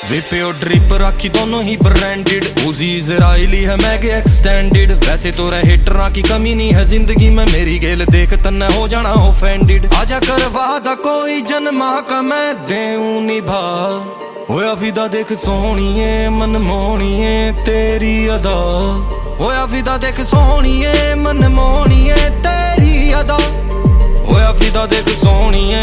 विपे और ड्रिप राखी दोनों ही ब्रांडेड, उजी इजराइली है मैग एक्सटेंडेड। वैसे तो रहे हिटरां की कमी नहीं है जिंदगी में, मेरी गेल देख तन्ने हो जाना ऑफेंडेड। आजा कर वादा कोई जन्मा का मैं देऊं निभा, होया फिदा देख सोहणीए मनमोहणीए तेरी अदा। होया फिदा देख सोहणीए मनमोहणीए तेरी अदा। होया फिदा देख सोहणीए